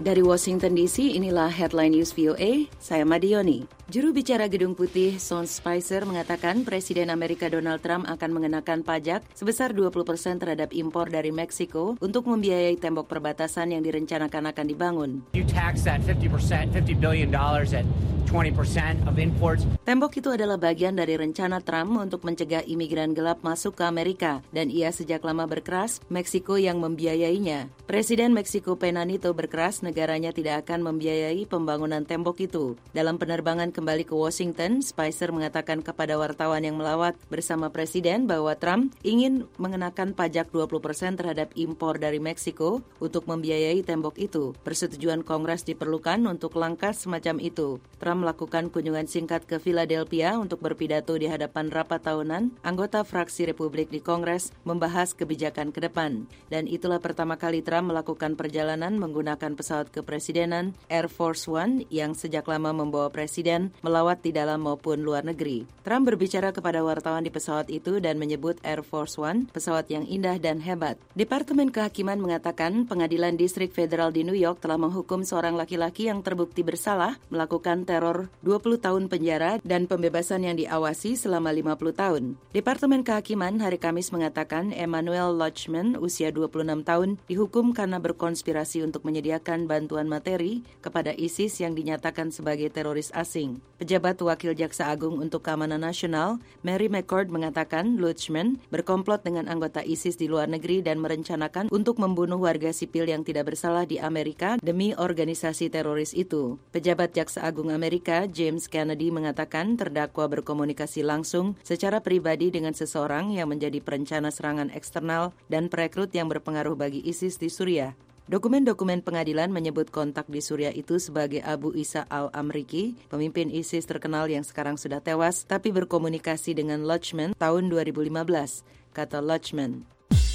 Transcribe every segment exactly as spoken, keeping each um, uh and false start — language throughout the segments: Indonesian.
Dari Washington D C, inilah Headline News V O A, saya Madioni. Juru bicara Gedung Putih, Sean Spicer, mengatakan Presiden Amerika Donald Trump akan mengenakan pajak sebesar dua puluh persen terhadap impor dari Meksiko untuk membiayai tembok perbatasan yang direncanakan akan dibangun. You tax that fifty percent, fifty billion dollars at twenty percent of imports. Tembok itu adalah bagian dari rencana Trump untuk mencegah imigran gelap masuk ke Amerika, dan ia sejak lama berkeras Meksiko yang membiayainya. Presiden Meksiko Peña Nieto berkeras negaranya tidak akan membiayai pembangunan tembok itu. Dalam penerbangan kembali ke Washington, Spicer mengatakan kepada wartawan yang melawat bersama Presiden bahwa Trump ingin mengenakan pajak dua puluh persen terhadap impor dari Meksiko untuk membiayai tembok itu. Persetujuan Kongres diperlukan untuk langkah semacam itu. Trump melakukan kunjungan singkat ke Philadelphia untuk berpidato di hadapan rapat tahunan anggota fraksi Republik di Kongres membahas kebijakan ke depan. Dan itulah pertama kali Trump melakukan perjalanan menggunakan pesawat kepresidenan Air Force One yang sejak lama membawa presiden melawat di dalam maupun luar negeri. Trump berbicara kepada wartawan di pesawat itu dan menyebut Air Force One pesawat yang indah dan hebat. Departemen Kehakiman mengatakan Pengadilan Distrik Federal di New York telah menghukum seorang laki-laki yang terbukti bersalah melakukan teror dua puluh tahun penjara dan pembebasan yang diawasi selama lima puluh tahun. Departemen Kehakiman hari Kamis mengatakan Emmanuel Lachman, usia dua puluh enam tahun, dihukum karena berkonspirasi untuk menyediakan bantuan materi kepada ISIS yang dinyatakan sebagai teroris asing. Pejabat Wakil Jaksa Agung untuk Keamanan Nasional, Mary McCord, mengatakan Lachman berkomplot dengan anggota ISIS di luar negeri dan merencanakan untuk membunuh warga sipil yang tidak bersalah di Amerika demi organisasi teroris itu. Pejabat Jaksa Agung Amerika, James Kennedy, mengatakan terdakwa berkomunikasi langsung secara pribadi dengan seseorang yang menjadi perencana serangan eksternal dan perekrut yang berpengaruh bagi ISIS di Suriah. Dokumen-dokumen pengadilan menyebut kontak di Suriah itu sebagai Abu Isa al-Amriki, pemimpin ISIS terkenal yang sekarang sudah tewas, tapi berkomunikasi dengan Lachman tahun dua ribu lima belas, kata Lachman.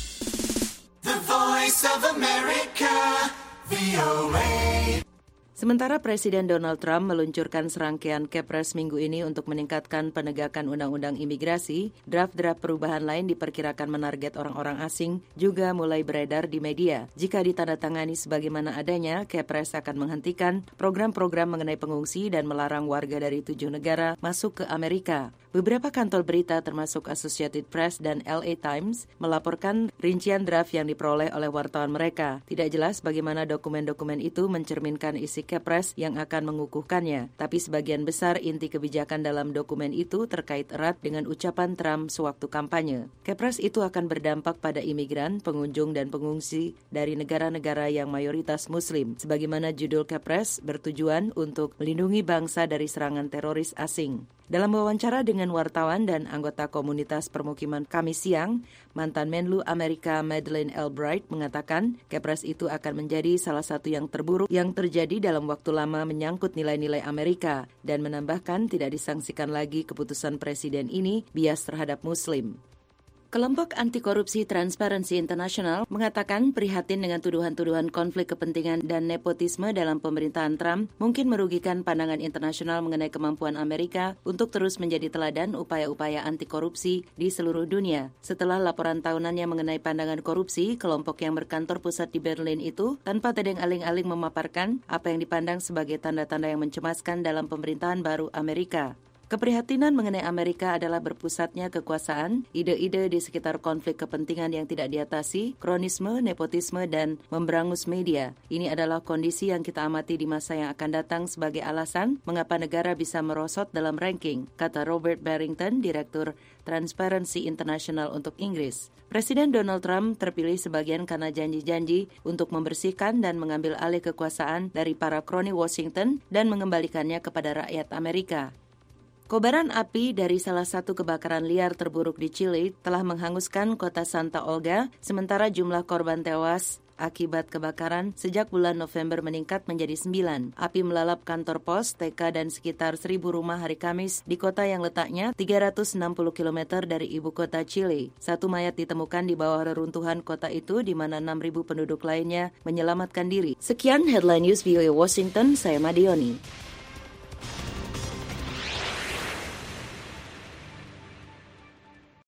The Voice of America, V O A. Sementara Presiden Donald Trump meluncurkan serangkaian Kepres minggu ini untuk meningkatkan penegakan undang-undang imigrasi, draft-draft perubahan lain diperkirakan menarget orang-orang asing juga mulai beredar di media. Jika ditandatangani sebagaimana adanya, Kepres akan menghentikan program-program mengenai pengungsi dan melarang warga dari tujuh negara masuk ke Amerika. Beberapa kantor berita termasuk Associated Press dan L A Times melaporkan rincian draft yang diperoleh oleh wartawan mereka. Tidak jelas bagaimana dokumen-dokumen itu mencerminkan isi Kepres yang akan mengukuhkannya, tapi sebagian besar inti kebijakan dalam dokumen itu terkait erat dengan ucapan Trump sewaktu kampanye. Kepres itu akan berdampak pada imigran, pengunjung, dan pengungsi dari negara-negara yang mayoritas Muslim. Sebagaimana judul Kepres bertujuan untuk melindungi bangsa dari serangan teroris asing. Dalam wawancara dengan wartawan dan anggota komunitas permukiman Kamis siang, mantan Menlu Amerika Madeleine Albright mengatakan Kepres itu akan menjadi salah satu yang terburuk yang terjadi dalam waktu lama menyangkut nilai-nilai Amerika dan menambahkan tidak disangsikan lagi keputusan presiden ini bias terhadap Muslim. Kelompok anti korupsi Transparency International mengatakan prihatin dengan tuduhan-tuduhan konflik kepentingan dan nepotisme dalam pemerintahan Trump mungkin merugikan pandangan internasional mengenai kemampuan Amerika untuk terus menjadi teladan upaya-upaya anti korupsi di seluruh dunia. Setelah laporan tahunannya mengenai pandangan korupsi, kelompok yang berkantor pusat di Berlin itu tanpa tedeng aling-aling memaparkan apa yang dipandang sebagai tanda-tanda yang mencemaskan dalam pemerintahan baru Amerika. Keprihatinan mengenai Amerika adalah berpusatnya kekuasaan, ide-ide di sekitar konflik kepentingan yang tidak diatasi, kronisme, nepotisme, dan memberangus media. Ini adalah kondisi yang kita amati di masa yang akan datang sebagai alasan mengapa negara bisa merosot dalam ranking, kata Robert Barrington, Direktur Transparency International untuk Inggris. Presiden Donald Trump terpilih sebagian karena janji-janji untuk membersihkan dan mengambil alih kekuasaan dari para kroni Washington dan mengembalikannya kepada rakyat Amerika. Kobaran api dari salah satu kebakaran liar terburuk di Chile telah menghanguskan kota Santa Olga, sementara jumlah korban tewas akibat kebakaran sejak bulan November meningkat menjadi sembilan. Api melalap kantor pos, T K, dan sekitar seribu rumah hari Kamis di kota yang letaknya tiga ratus enam puluh kilometer dari ibu kota Chile. Satu mayat ditemukan di bawah reruntuhan kota itu, di mana enam ribu penduduk lainnya menyelamatkan diri. Sekian Headline News V O A Washington, saya Madioni.